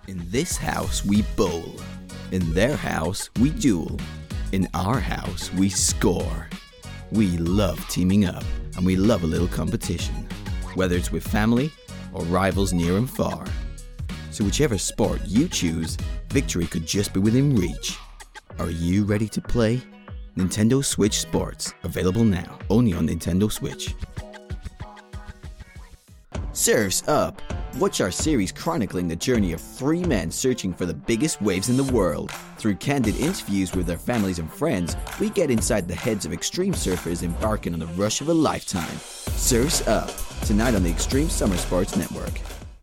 In this house, we bowl. In their house, we duel. In our house, we score. We love teaming up, and we love a little competition, whether it's with family or rivals near and far. So whichever sport you choose, victory could just be within reach. Are you ready to play? Nintendo Switch Sports, available now, only on Nintendo Switch. Surf's Up! Watch our series chronicling the journey of three men searching for the biggest waves in the world. Through candid interviews with their families and friends, we get inside the heads of extreme surfers embarking on the rush of a lifetime. Surf's Up! Tonight on the Extreme Summer Sports Network.